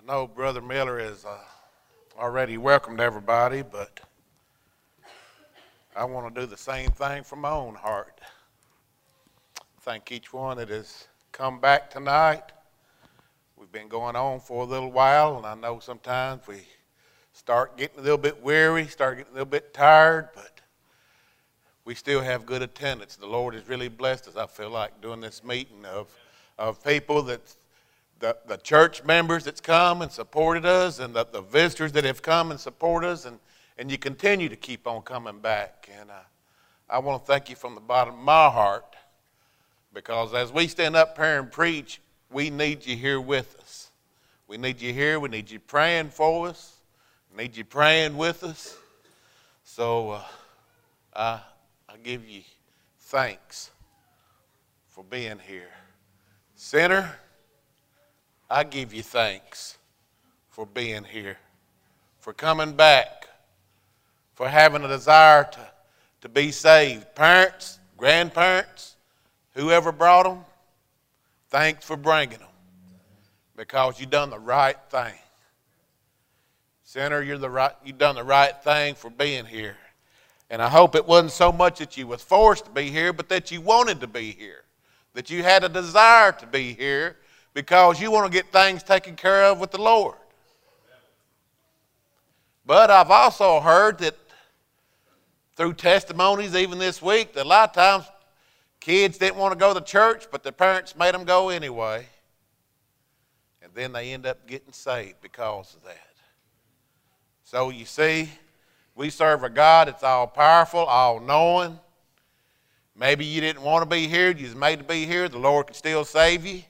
I know Brother Miller has already welcomed everybody, but I want to do the same thing from my own heart. Thank each one that has come back tonight. We've been going on for a little while, and I know sometimes we start getting a little bit weary, start getting a little bit tired, but we still have good attendance. The Lord has really blessed us, I feel like, doing this meeting of people that the church members that's come and supported us, and the visitors that have come and supported us, and you continue to keep on coming back. And I want to thank you from the bottom of my heart, because as we stand up here and preach, we need you here with us. We need you here. We need you praying for us. We need you praying with us. So I give you thanks for being here. Sinner, I give you thanks for being here, for coming back, for having a desire to be saved. Parents, grandparents, whoever brought them, thanks for bringing them, because you done the right thing. Sinner, you done the right thing for being here. And I hope it wasn't so much that you was forced to be here, but that you wanted to be here, that you had a desire to be here, because you want to get things taken care of with the Lord. But I've also heard that through testimonies even this week, that a lot of times kids didn't want to go to church, but their parents made them go anyway. And then they end up getting saved because of that. So you see, we serve a God that's all-powerful, all-knowing. Maybe you didn't want to be here, you was made to be here. The Lord can still save you.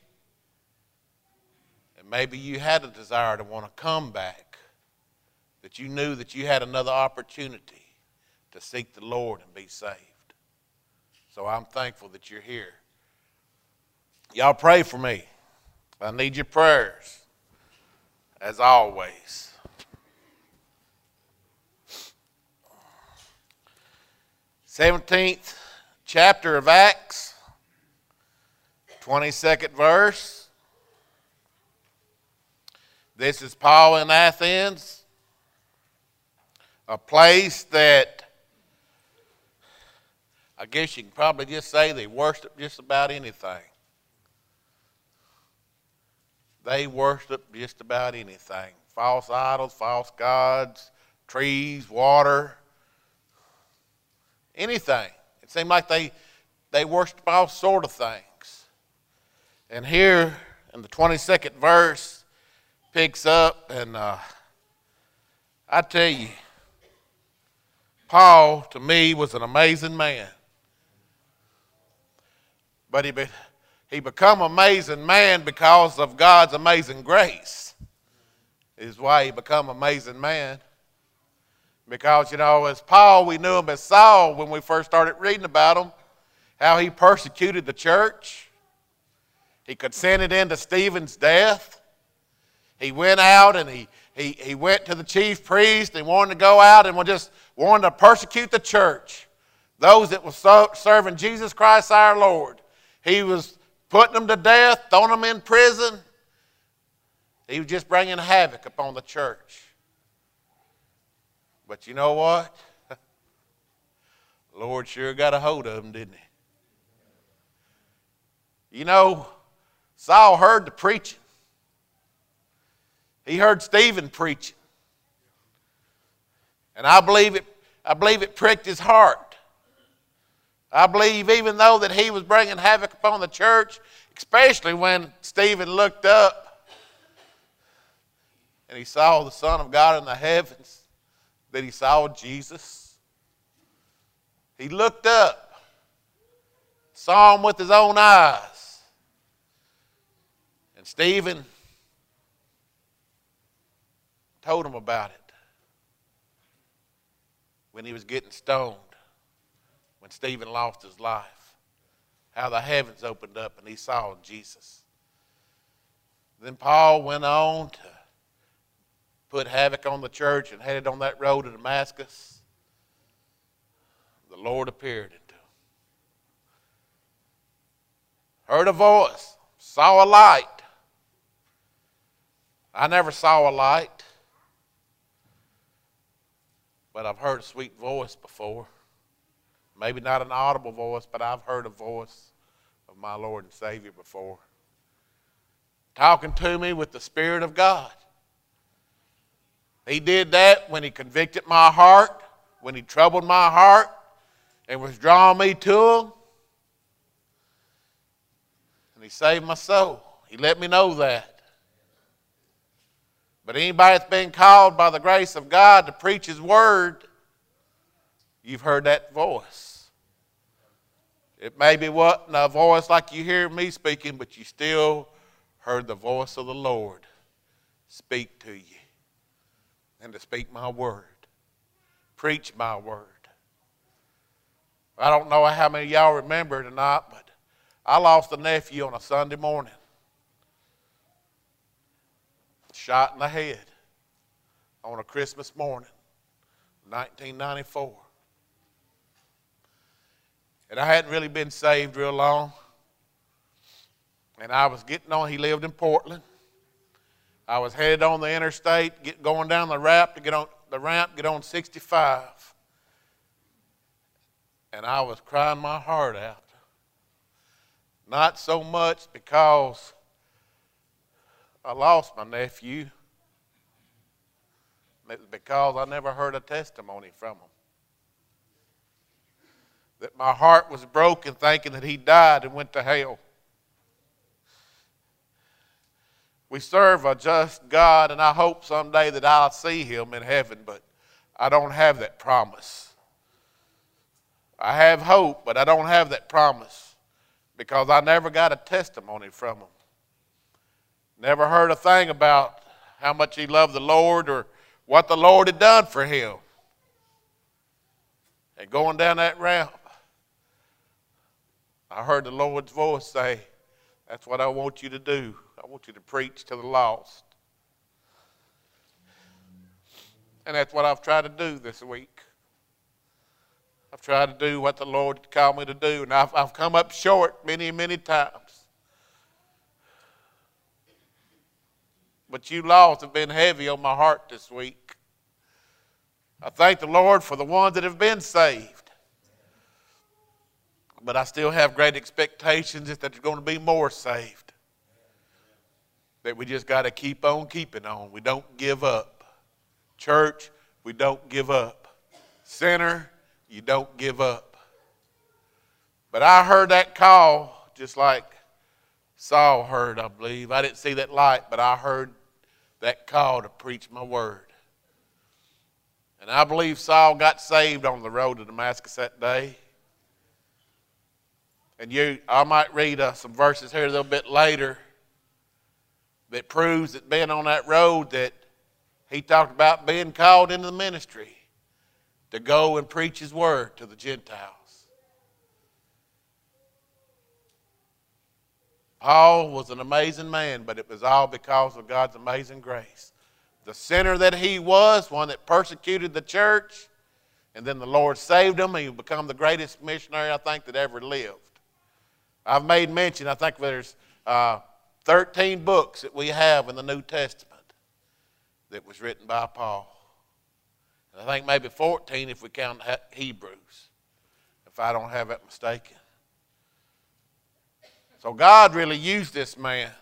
And maybe you had a desire to want to come back, that you knew that you had another opportunity to seek the Lord and be saved. So I'm thankful that you're here. Y'all pray for me. I need your prayers, as always. 17th chapter of Acts, 22nd verse. This is Paul in Athens, a place that I guess you can probably just say they worship just about anything. They worship just about anything. False idols, false gods, trees, water, anything. It seemed like they worship all sort of things. And here in the 22nd verse picks up, and I tell you, Paul to me was an amazing man. But he become an amazing man because of God's amazing grace. Is why he become an amazing man. Because, as Paul, we knew him as Saul when we first started reading about him, how he persecuted the church. He consented into Stephen's death. He went out and he went to the chief priest and wanted to go out and just wanted to persecute the church. Those that were serving Jesus Christ our Lord. He was putting them to death, throwing them in prison. He was just bringing havoc upon the church. But you know what? The Lord sure got a hold of him, didn't he? Saul heard the preaching. He heard Stephen preaching. And I believe it pricked his heart. I believe even though that he was bringing havoc upon the church, especially when Stephen looked up and he saw the Son of God in the heavens, that he saw Jesus. He looked up, saw him with his own eyes. And Stephen told him about it when he was getting stoned, when Stephen lost his life, how the heavens opened up and he saw Jesus. Then Paul went on to put havoc on the church and headed on that road to Damascus. The Lord appeared unto him. Heard a voice, saw a light. I never saw a light, but I've heard a sweet voice before. Maybe not an audible voice, but I've heard a voice of my Lord and Savior before, talking to me with the Spirit of God. He did that when he convicted my heart, when he troubled my heart and was drawing me to him. And he saved my soul. He let me know that. But anybody that's been called by the grace of God to preach his word, you've heard that voice. It may be wasn't a voice like you hear me speaking, but you still heard the voice of the Lord speak to you. And to speak my word. Preach my word. I don't know how many of y'all remember tonight, but I lost a nephew on a Sunday morning. Shot in the head on a Christmas morning, 1994. And I hadn't really been saved real long. And I was getting on, he lived in Portland. I was headed on the interstate, going down the ramp to get on 65. And I was crying my heart out. Not so much because I lost my nephew. It was because I never heard a testimony from him. That my heart was broken thinking that he died and went to hell. We serve a just God, and I hope someday that I'll see him in heaven, but I don't have that promise. I have hope, but I don't have that promise because I never got a testimony from him. Never heard a thing about how much he loved the Lord or what the Lord had done for him. And going down that ramp, I heard the Lord's voice say, "That's what I want you to do. I want you to preach to the lost." And that's what I've tried to do this week. I've tried to do what the Lord called me to do, and I've come up short many, many times. But you lost have been heavy on my heart this week. I thank the Lord for the ones that have been saved. But I still have great expectations that there's going to be more saved. That we just got to keep on keeping on. We don't give up. Church, we don't give up. Sinner, you don't give up. But I heard that call just like Saul heard, I believe. I didn't see that light, but I heard that call to preach my word. And I believe Saul got saved on the road to Damascus that day. And I might read some verses here a little bit later that proves that being on that road that he talked about being called into the ministry to go and preach his word to the Gentiles. Paul was an amazing man, but it was all because of God's amazing grace. The sinner that he was, one that persecuted the church, and then the Lord saved him, and he became the greatest missionary I think that ever lived. I've made mention, I think there's 13 books that we have in the New Testament that was written by Paul. And I think maybe 14 if we count Hebrews, if I don't have that mistaken. So God really used this man.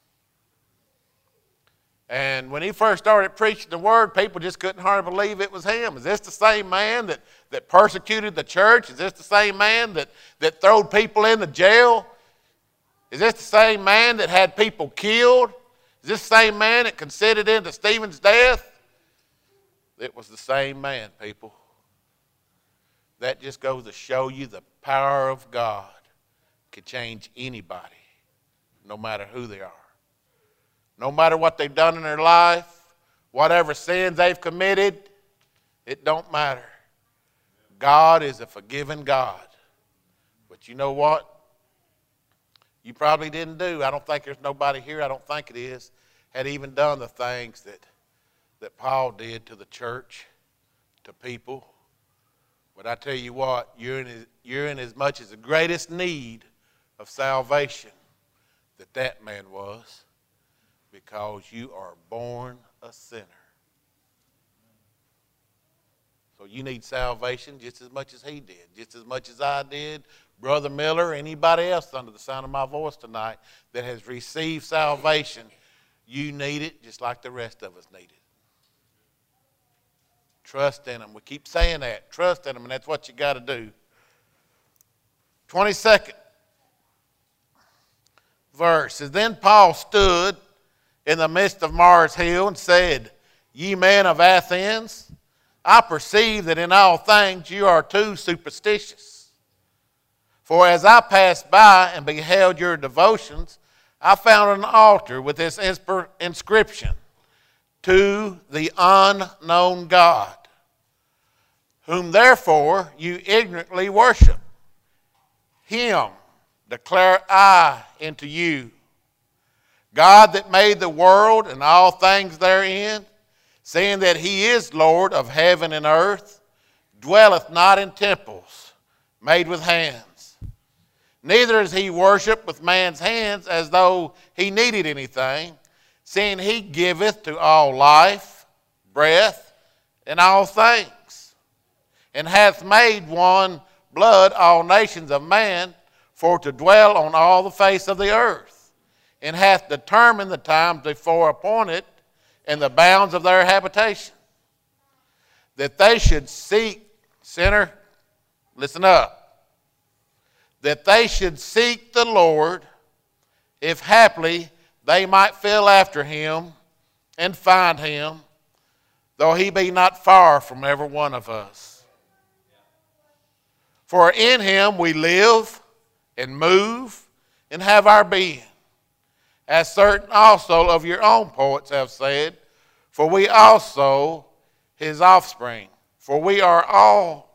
And when he first started preaching the word, people just couldn't hardly believe it was him. Is this the same man that persecuted the church? Is this the same man that threw people into jail? Is this the same man that had people killed? Is this the same man that consented into Stephen's death? It was the same man, people. That just goes to show you the power of God can change anybody, no matter who they are. No matter what they've done in their life, whatever sins they've committed, it don't matter. God is a forgiving God. But you know what? You probably didn't do. I don't think there's nobody here, I don't think it is, had even done the things that Paul did to the church, to people. But I tell you what, you're in as much as the greatest need of salvation that man was. because you are born a sinner. So you need salvation just as much as he did, just as much as I did, Brother Miller, anybody else under the sound of my voice tonight that has received salvation. You need it just like the rest of us need it. Trust in him. We keep saying that. Trust in him, and that's what you got to do. 22nd verse. And then Paul stood in the midst of Mars Hill and said, Ye men of Athens, I perceive that in all things you are too superstitious. For as I passed by and beheld your devotions, I found an altar with this inscription, To the unknown God, whom therefore you ignorantly worship. Him declare I unto you, God that made the world and all things therein, saying that he is Lord of heaven and earth, dwelleth not in temples made with hands. Neither is he worshipped with man's hands as though he needed anything, seeing he giveth to all life, breath, and all things, and hath made one blood all nations of man for to dwell on all the face of the earth, and hath determined the times before appointed and the bounds of their habitation, that they should seek, sinner, listen up, that they should seek the Lord, if haply they might feel after him and find him, though he be not far from every one of us. For in him we live and move and have our being, as certain also of your own poets have said, for we also his offspring. For we are also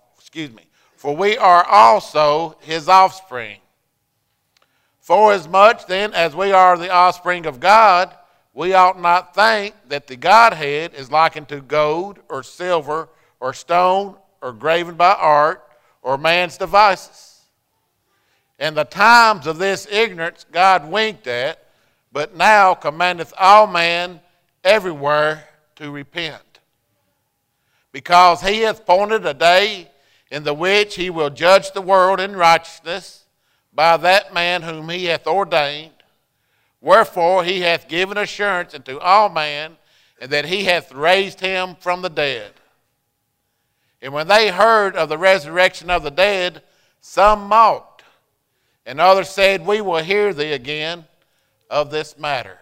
his offspring. Forasmuch then as we are the offspring of God, we ought not think that the Godhead is likened to gold or silver or stone or graven by art or man's devices. And the times of this ignorance God winked at, but now commandeth all men everywhere to repent. Because he hath appointed a day in the which he will judge the world in righteousness by that man whom he hath ordained. Wherefore he hath given assurance unto all men, and that he hath raised him from the dead. And when they heard of the resurrection of the dead, some mocked, and others said, We will hear thee again of this matter.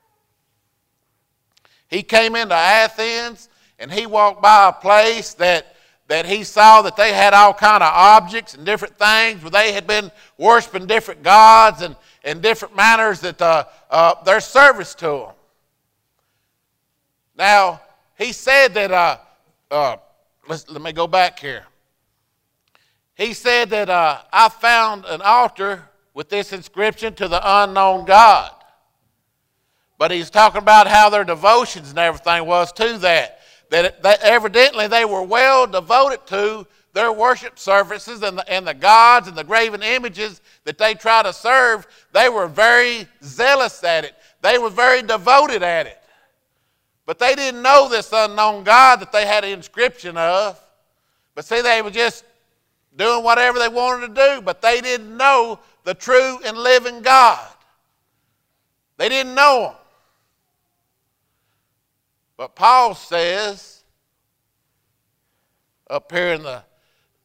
He came into Athens, and he walked by a place that he saw that they had all kind of objects and different things where they had been worshiping different gods and different manners that their service to them. Now, he said that, let me go back here. He said that I found an altar with this inscription, To the unknown God. But he's talking about how their devotions and everything was to that. That evidently they were well devoted to their worship services and the gods and the graven images that they try to serve. They were very zealous at it. They were very devoted at it. But they didn't know this unknown God that they had an inscription of. But see, they were just doing whatever they wanted to do, but they didn't know the true and living God. They didn't know him. But Paul says, up here in the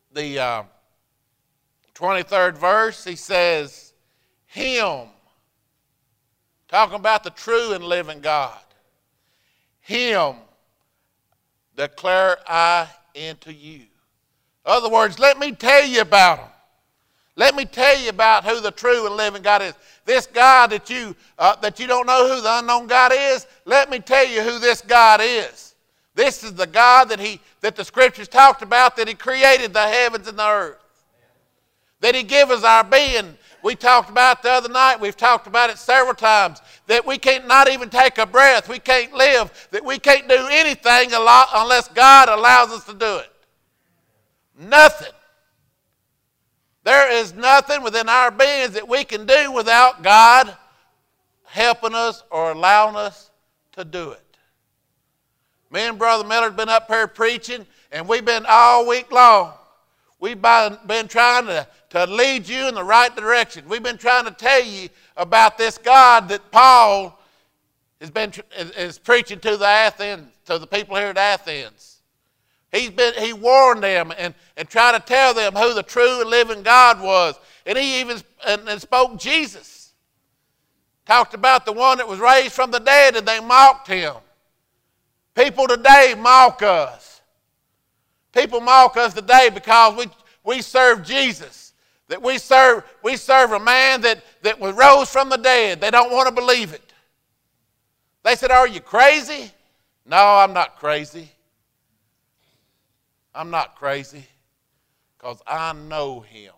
23rd verse, he says, Him, talking about the true and living God, Him declare I unto you. In other words, let me tell you about him. Let me tell you about who the true and living God is. This God that you don't know who the unknown God is, let me tell you who this God is. This is the God that the Scriptures talked about, that he created the heavens and the earth. That he gives us our being. We talked about the other night, we've talked about it several times, that we can't not even take a breath, we can't live, that we can't do anything unless God allows us to do it. Nothing. There is nothing within our beings that we can do without God helping us or allowing us to do it. Me and Brother Miller's been up here preaching, and we've been all week long. We've been trying to lead you in the right direction. We've been trying to tell you about this God that Paul is preaching to the people here at Athens. He warned them and tried to tell them who the true and living God was. And he even spoke Jesus. Talked about the one that was raised from the dead, and they mocked him. People today mock us. People mock us today because we serve Jesus. That we serve a man that was rose from the dead. They don't want to believe it. They said, "Are you crazy?" No, I'm not crazy. I'm not crazy because I know him.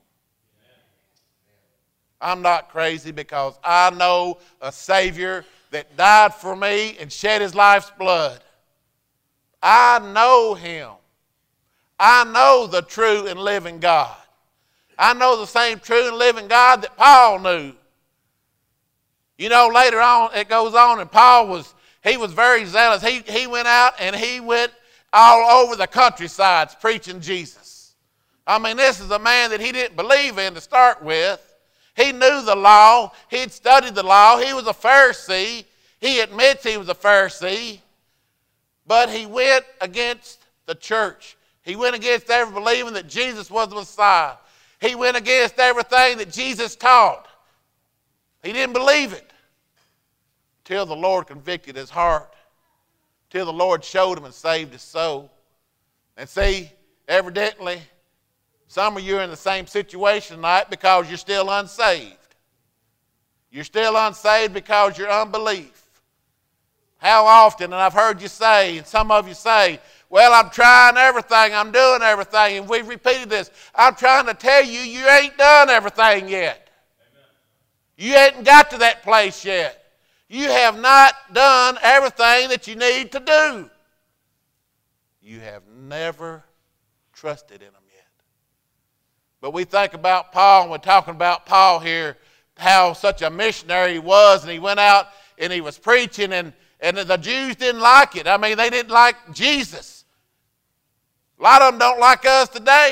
I'm not crazy because I know a Savior that died for me and shed his life's blood. I know him. I know the true and living God. I know the same true and living God that Paul knew. You know, later on, it goes on, and Paul was very zealous. He went out and he went all over the countrysides preaching Jesus. I mean, this is a man that he didn't believe in to start with. He knew the law. He'd studied the law. He was a Pharisee. He admits he was a Pharisee. But he went against the church. He went against every believing that Jesus was the Messiah. He went against everything that Jesus taught. He didn't believe it till the Lord convicted his heart, till the Lord showed him and saved his soul. And see, evidently, some of you are in the same situation tonight because you're still unsaved. You're still unsaved because you're unbelief. How often, and I've heard you say, and some of you say, "Well, I'm trying everything, I'm doing everything," and we've repeated this. I'm trying to tell you, you ain't done everything yet. Amen. You ain't got to that place yet. You have not done everything that you need to do. You have never trusted in him yet. But we think about Paul, and we're talking about Paul here, how such a missionary he was, and he went out and he was preaching, and the Jews didn't like it. I mean, they didn't like Jesus. A lot of them don't like us today.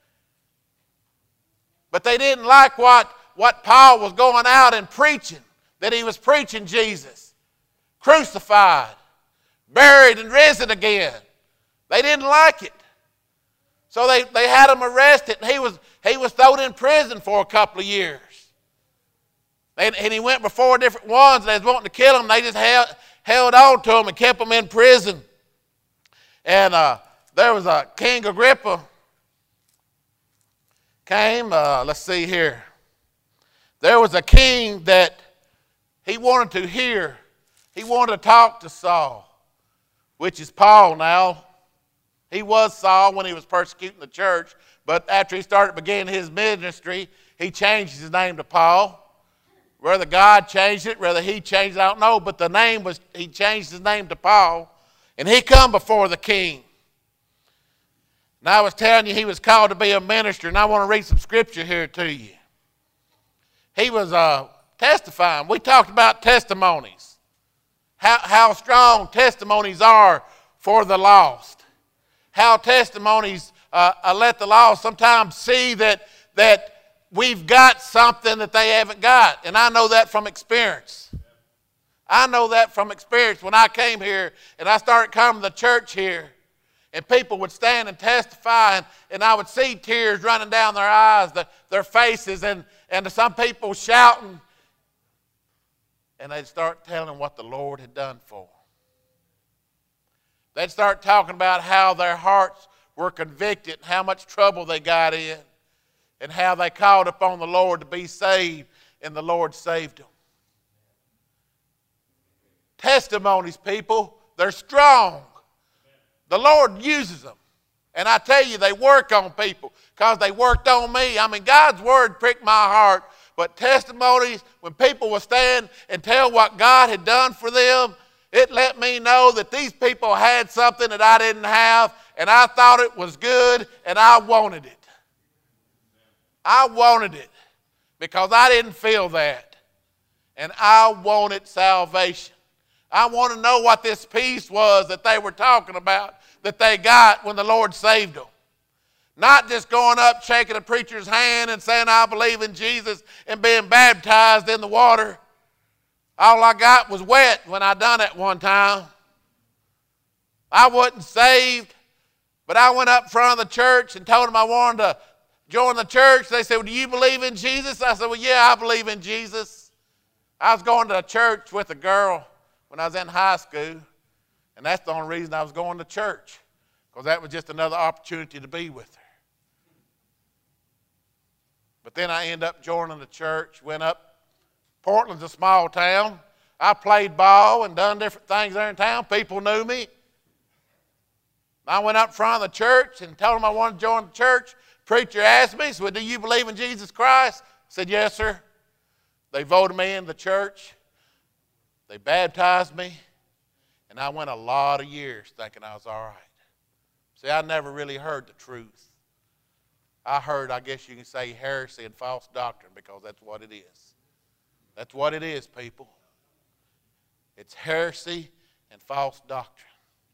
But they didn't like what Paul was going out and preaching, that he was preaching Jesus, crucified, buried, and risen again. They didn't like it. So they had him arrested, and he was thrown in prison for a couple of years. And he went before different ones, and they was wanting to kill him. They just held on to him and kept him in prison. And there was a King Agrippa came. Let's see here. There was a king that he wanted to hear. He wanted to talk to Saul, which is Paul now. He was Saul when he was persecuting the church, but after he began his ministry, he changed his name to Paul. Whether God changed it, whether he changed it, I don't know, but he changed his name to Paul, and he come before the king. And I was telling you he was called to be a minister, and I want to read some scripture here to you. He was testifying. We talked about testimonies, how strong testimonies are for the lost, how testimonies let the lost sometimes see that we've got something that they haven't got. And I know that from experience. I know that from experience. When I came here and I started coming to the church here, and people would stand and testify, and I would see tears running down their eyes, their faces, and some people shouting. And they'd start telling what the Lord had done for them. They'd start talking about how their hearts were convicted, and how much trouble they got in, and how they called upon the Lord to be saved, and the Lord saved them. Testimonies, people, they're strong. The Lord uses them. And I tell you, they work on people because they worked on me. I mean, God's word pricked my heart, but testimonies, when people will stand and tell what God had done for them, it let me know that these people had something that I didn't have, and I thought it was good, and I wanted it. I wanted it because I didn't feel that. And I wanted salvation. I want to know what this peace was that they were talking about that they got when the Lord saved them. Not just going up, shaking a preacher's hand and saying, I believe in Jesus, and being baptized in the water. All I got was wet when I done it one time. I wasn't saved, but I went up front of the church and told them I wanted to join the church. They said, well, do you believe in Jesus? I said, well, yeah, I believe in Jesus. I was going to a church with a girl when I was in high school, and that's the only reason I was going to church, because that was just another opportunity to be with her. But then I ended up joining the church, went up. Portland's a small town. I played ball and done different things there in town. People knew me. I went up front of the church and told them I wanted to join the church. Preacher asked me, said, do you believe in Jesus Christ? I said, yes, sir. They voted me in the church. They baptized me. And I went a lot of years thinking I was all right. See, I never really heard the truth. I heard, I guess you can say, heresy and false doctrine, because that's what it is. That's what it is, people. It's heresy and false doctrine.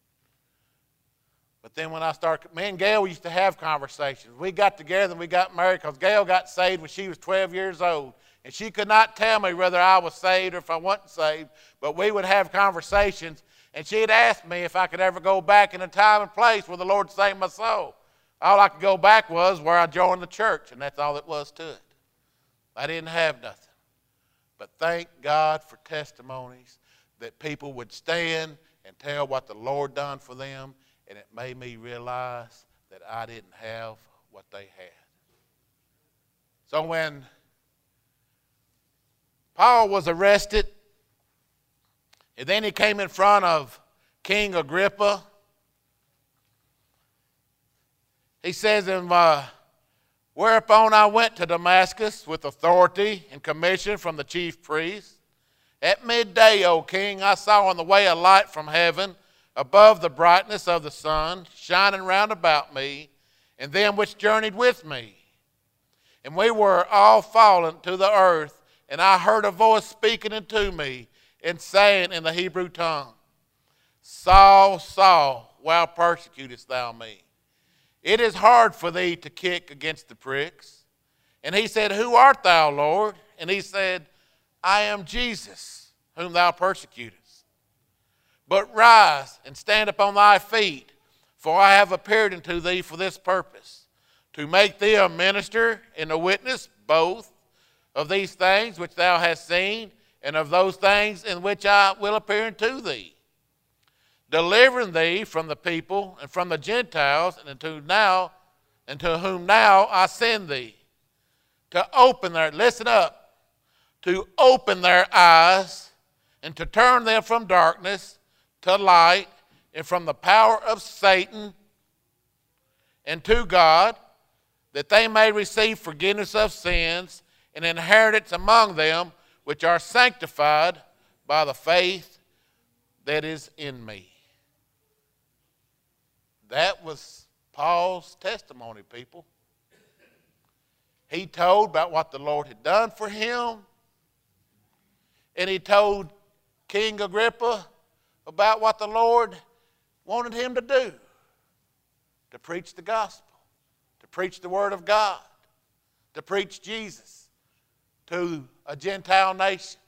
But then when I started, me and Gail used to have conversations. We got together and we got married because Gail got saved when she was 12 years old. And she could not tell me whether I was saved or if I wasn't saved. But we would have conversations. And she'd ask me if I could ever go back in a time and place where the Lord saved my soul. All I could go back was where I joined the church. And that's all it was to it. I didn't have nothing. But thank God for testimonies that people would stand and tell what the Lord done for them. And it made me realize that I didn't have what they had. So when Paul was arrested, and then he came in front of King Agrippa, he says, whereupon I went to Damascus with authority and commission from the chief priest. At midday, O king, I saw on the way a light from heaven, above the brightness of the sun, shining round about me, and them which journeyed with me. And we were all fallen to the earth, and I heard a voice speaking unto me, and saying in the Hebrew tongue, Saul, Saul, why persecutest thou me? It is hard for thee to kick against the pricks. And he said, Who art thou, Lord? And he said, I am Jesus, whom thou persecutest. But rise and stand upon thy feet, for I have appeared unto thee for this purpose, to make thee a minister and a witness both of these things which thou hast seen, and of those things in which I will appear unto thee, delivering thee from the people and from the Gentiles, and unto whom now I send thee, to open their, listen up, to open their eyes, and to turn them from darkness to light, and from the power of Satan and to God, that they may receive forgiveness of sins and inheritance among them which are sanctified by the faith that is in me. That was Paul's testimony, people. He told about what the Lord had done for him, and he told King Agrippa about what the Lord wanted him to do, to preach the gospel, to preach the word of God, to preach Jesus to a Gentile nation.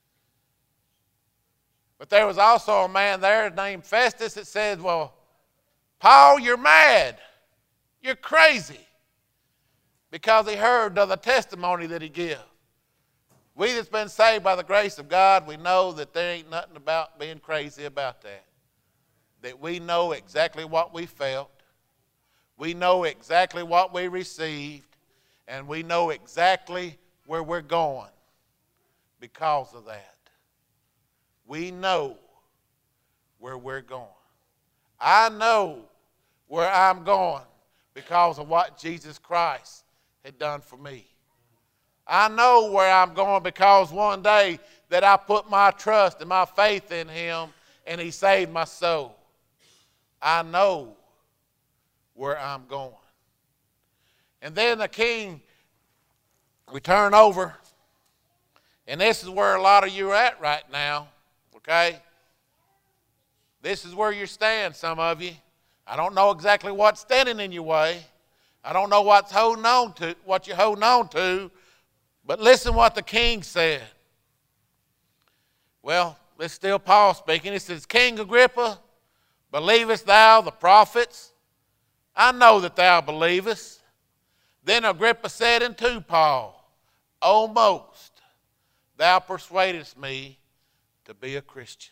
But there was also a man there named Festus that said, well, Paul, you're mad. You're crazy. Because he heard of the testimony that he gave. We that's been saved by the grace of God, we know that there ain't nothing about being crazy about that. That we know exactly what we felt. We know exactly what we received. And we know exactly where we're going because of that. We know where we're going. I know where I'm going because of what Jesus Christ had done for me. I know where I'm going because one day that I put my trust and my faith in him and he saved my soul. I know where I'm going. And then the king, we turn over And this is where a lot of you are at right now, okay? This is where you stand, some of you. I don't know exactly what's standing in your way. I don't know what you're holding on to, but listen what the king said. Well, it's still Paul speaking. It says, King Agrippa, believest thou the prophets? I know that thou believest. Then Agrippa said unto Paul, almost thou persuadest me to be a Christian.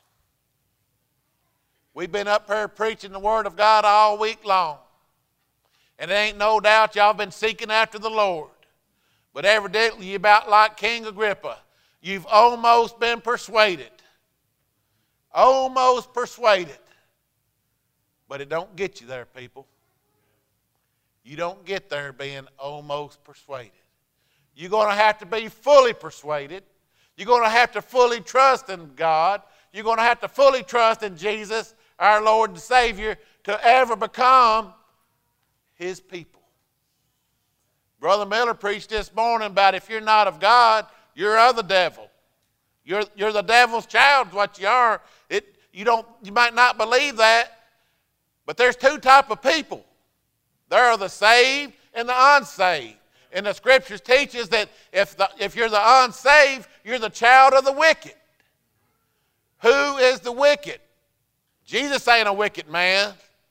We've been up here preaching the word of God all week long. And there ain't no doubt y'all been seeking after the Lord. But evidently you're about like King Agrippa. You've almost been persuaded. Almost persuaded. But it don't get you there, people. You don't get there being almost persuaded. You're going to have to be fully persuaded. You're going to have to fully trust in God. You're going to have to fully trust in Jesus, our Lord and Savior, to ever become His people. Brother Miller preached this morning about if you're not of God, you're of the devil. You're the devil's child, is what you are. You might not believe that, but there's two types of people. There are the saved and the unsaved. And the Scriptures teach us that if you're the unsaved, you're the child of the wicked. Who is the wicked? Jesus ain't a wicked man.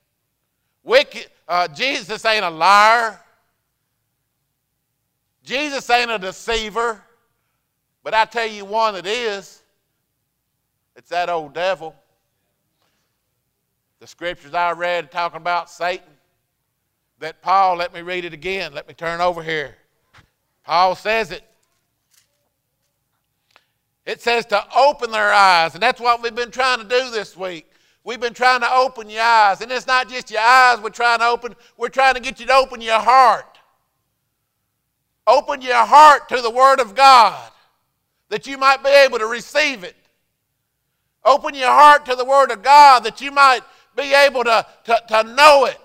Jesus ain't a liar. Jesus ain't a deceiver. But I tell you one that is. It's that old devil. The Scriptures I read talking about Satan. That Paul, let me read it again. Let me turn over here. Paul says it. It says to open their eyes. And that's what we've been trying to do this week. We've been trying to open your eyes. And it's not just your eyes we're trying to open. We're trying to get you to open your heart. Open your heart to the Word of God, that you might be able to receive it. Open your heart to the Word of God, that you might be able to know it.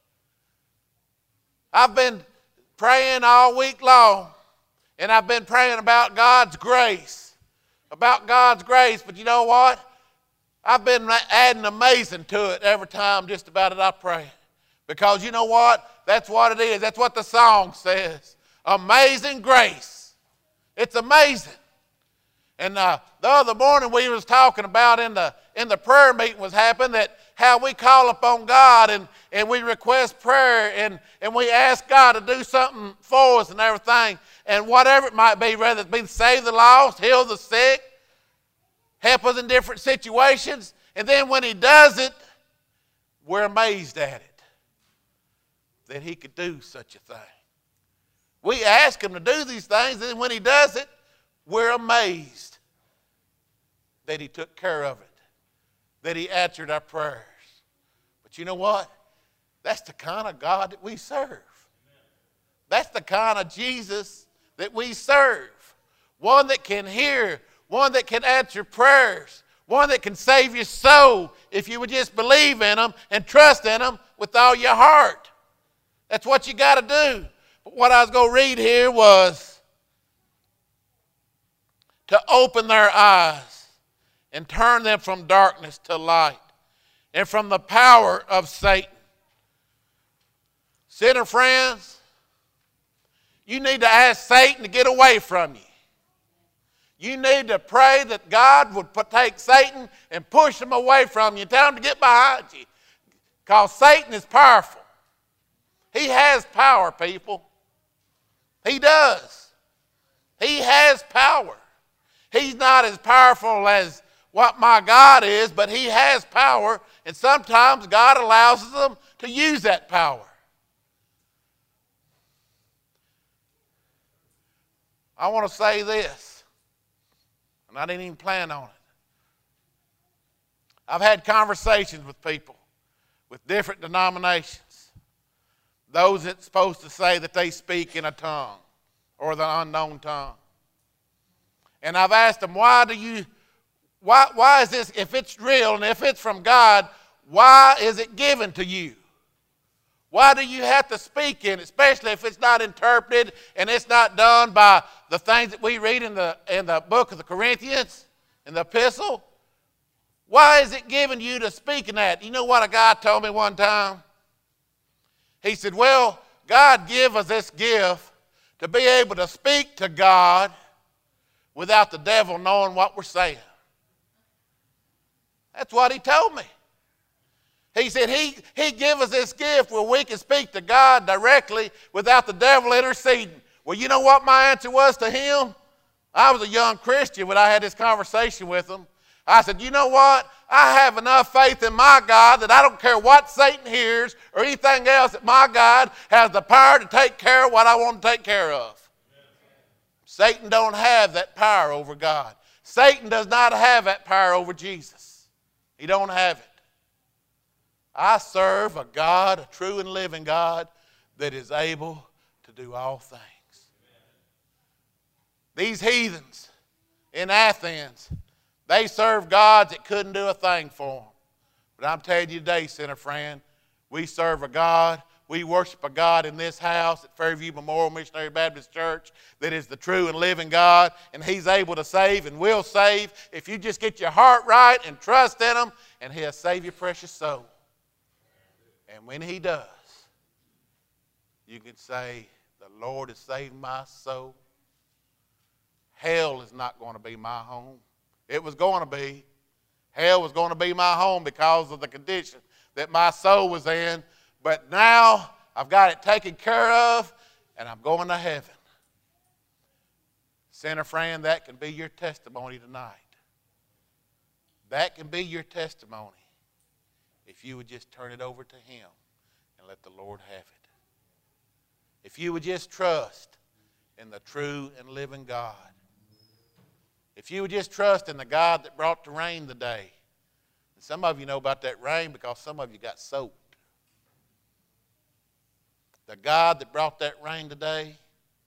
I've been praying all week long, and I've been praying about God's grace. About God's grace, but you know what? I've been adding amazing to it every time just about it I pray. Because you know what? That's what it is. That's what the song says. Amazing grace. It's amazing. And the other morning we was talking about in the prayer meeting was happening that how we call upon God and we request prayer and we ask God to do something for us and everything. And whatever it might be, whether it be save the lost, heal the sick, help us in different situations. And then when He does it, we're amazed at it. That He could do such a thing. We ask Him to do these things, and when He does it, we're amazed that He took care of it. That He answered our prayers. But you know what? That's the kind of God that we serve. That's the kind of Jesus that we serve. One that can hear, one that can answer prayers, one that can save your soul if you would just believe in Him and trust in Him with all your heart. That's what you got to do. But what I was going to read here was to open their eyes and turn them from darkness to light and from the power of Satan. Sinner friends, you need to ask Satan to get away from you. You need to pray that God would take Satan and push him away from you. Tell him to get behind you. Because Satan is powerful. He has power, people. He does. He has power. He's not as powerful as what my God is, but He has power, and sometimes God allows them to use that power. I want to say this, and I didn't even plan on it. I've had conversations with people with different denominations. Those that's supposed to say that they speak in a tongue or the unknown tongue. And I've asked them, why is this, if it's real and if it's from God, why is it given to you? Why do you have to speak in it, especially if it's not interpreted and it's not done by the things that we read in the book of the Corinthians, in the epistle? Why is it given you to speak in that? You know what a guy told me one time? He said, well, God gave us this gift to be able to speak to God without the devil knowing what we're saying. That's what he told me. He said he gave us this gift where we can speak to God directly without the devil interceding. Well, you know what my answer was to him? I was a young Christian when I had this conversation with him. I said, you know what? I have enough faith in my God that I don't care what Satan hears or anything else, that my God has the power to take care of what I want to take care of. Satan don't have that power over God. Satan does not have that power over Jesus. He don't have it. I serve a God, a true and living God, that is able to do all things. These heathens in Athens, they served gods that couldn't do a thing for them. But I'm telling you today, sinner friend, we serve a God, we worship a God in this house at Fairview Memorial Missionary Baptist Church that is the true and living God, and He's able to save and will save if you just get your heart right and trust in Him, and He'll save your precious soul. And when He does, you can say, the Lord has saved my soul. Hell is not going to be my home. It was going to be. Hell was going to be my home because of the condition that my soul was in. But now I've got it taken care of, and I'm going to heaven. Sinner friend, that can be your testimony tonight. That can be your testimony if you would just turn it over to Him and let the Lord have it. If you would just trust in the true and living God. If you would just trust in the God that brought the rain today. And some of you know about that rain because some of you got soaked. The God that brought that rain today,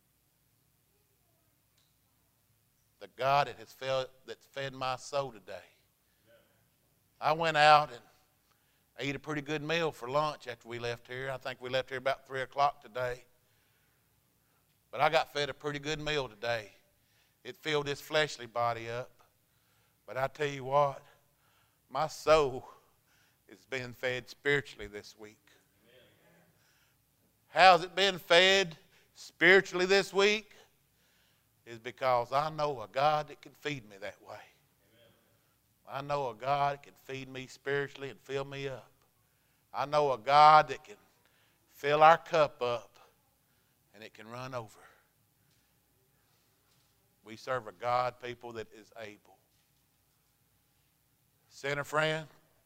the God that's fed my soul today. I went out and ate a pretty good meal for lunch after we left here. I think we left here about 3 o'clock today. But I got fed a pretty good meal today. It filled this fleshly body up. But I tell you what, my soul is being fed spiritually this week. How's it been fed spiritually this week? Is because I know a God that can feed me that way. I know a God that can feed me spiritually and fill me up. I know a God that can fill our cup up and it can run over. We serve a God, people, that is able. Sinner friend,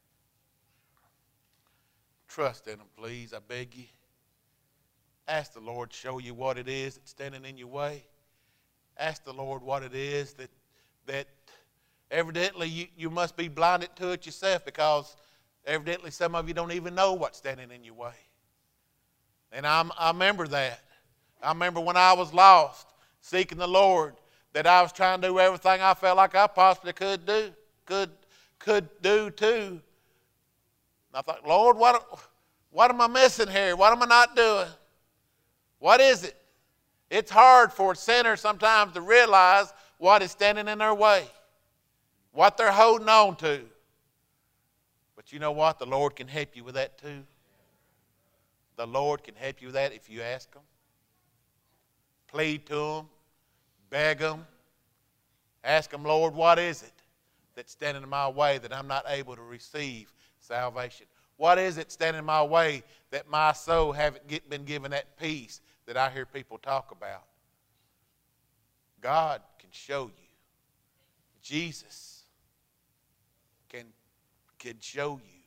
trust in Him, please, I beg you. Ask the Lord to show you what it is that's standing in your way. Ask the Lord what it is that evidently you must be blinded to it yourself, because evidently some of you don't even know what's standing in your way. And I remember that. I remember when I was lost, seeking the Lord, that I was trying to do everything I felt like I possibly could do too. And I thought, Lord, what am I missing here? What am I not doing? What is it? It's hard for sinners sometimes to realize what is standing in their way, what they're holding on to. But you know what? The Lord can help you with that too. The Lord can help you with that if you ask Him. Plead to Him. Beg Him. Ask Him, Lord, what is it that's standing in my way that I'm not able to receive salvation? What is it standing in my way that my soul haven't been given that peace that I hear people talk about? God can show you. Jesus can show you.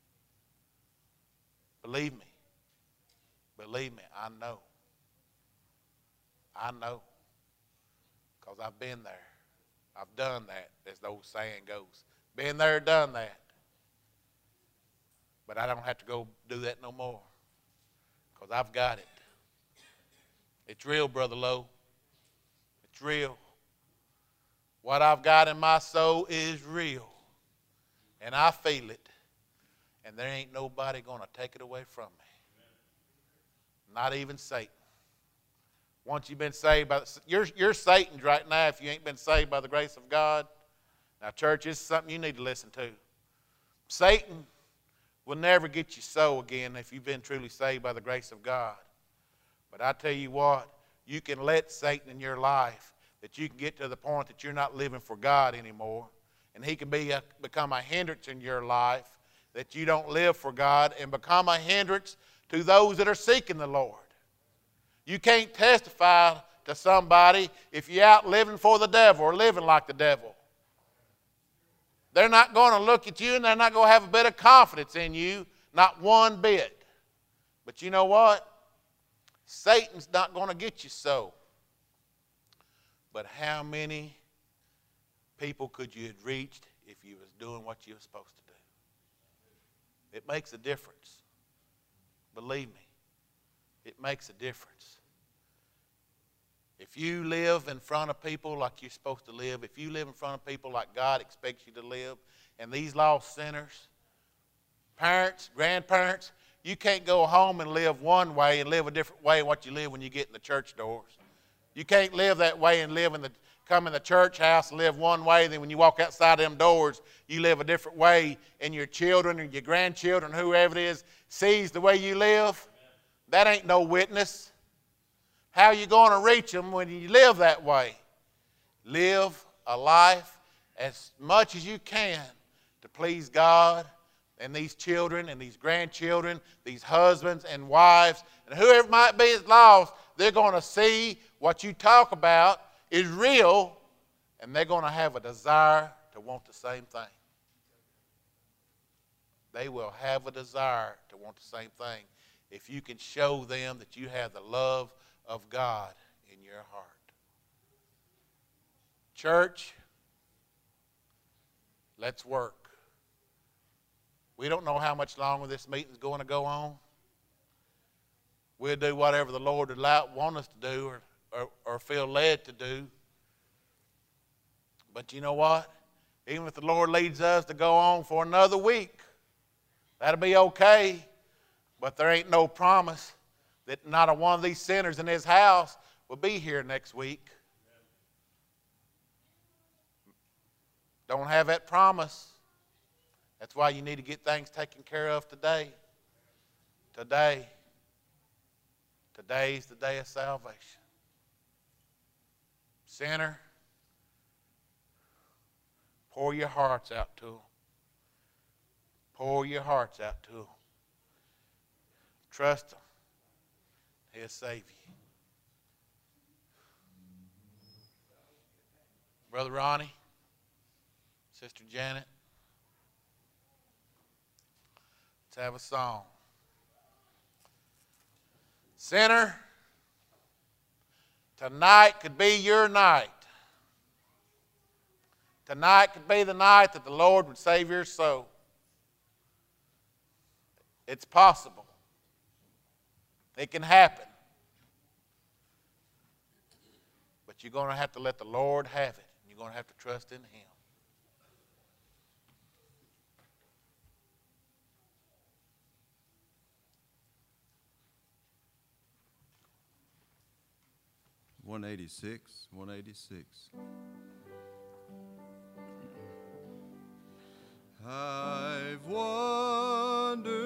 Believe me. Believe me, I know. I know. Because I've been there. I've done that, as the old saying goes. Been there, done that. But I don't have to go do that no more. Because I've got it. It's real, Brother Lowe. It's real. What I've got in my soul is real. And I feel it. And there ain't nobody going to take it away from me. Not even Satan. Once you've been saved by you're Satan's right now if you ain't been saved by the grace of God. Now, church, this is something you need to listen to. Satan will never get you so again if you've been truly saved by the grace of God. But I tell you what, you can let Satan in your life that you can get to the point that you're not living for God anymore. And he can become a hindrance in your life that you don't live for God and become a hindrance to those that are seeking the Lord. You can't testify to somebody if you're out living for the devil or living like the devil. They're not going to look at you and they're not going to have a bit of confidence in you, not one bit. But you know what? Satan's not going to get you so. But how many people could you have reached if you was doing what you were supposed to do? It makes a difference. Believe me, it makes a difference. If you live in front of people like you're supposed to live, if you live in front of people like God expects you to live, and these lost sinners, parents, grandparents, you can't go home and live one way and live a different way than what you live when you get in the church doors. You can't live that way and come in the church house and live one way, then when you walk outside them doors, you live a different way, and your children or your grandchildren, whoever it is, sees the way you live. That ain't no witness. How are you going to reach them when you live that way? Live a life as much as you can to please God and these children and these grandchildren, these husbands and wives, and whoever might be is lost. They're going to see what you talk about is real, and they're going to have a desire to want the same thing. They will have a desire to want the same thing if you can show them that you have the love of God in your heart. Church, let's work. We don't know how much longer this meeting is going to go on. We'll do whatever the Lord would want us to do or feel led to do. But you know what? Even if the Lord leads us to go on for another week, that'll be okay. But there ain't no promise that not a one of these sinners in his house will be here next week. Don't have that promise. That's why you need to get things taken care of today. Today. Today's the day of salvation. Sinner, pour your hearts out to him. Pour your hearts out to him. Trust him. He'll save you. Brother Ronnie, Sister Janet, let's have a song. Sinner, tonight could be your night. Tonight could be the night that the Lord would save your soul. It's possible. It can happen. But you're going to have to let the Lord have it. You're going to have to trust in him. $186. I've wondered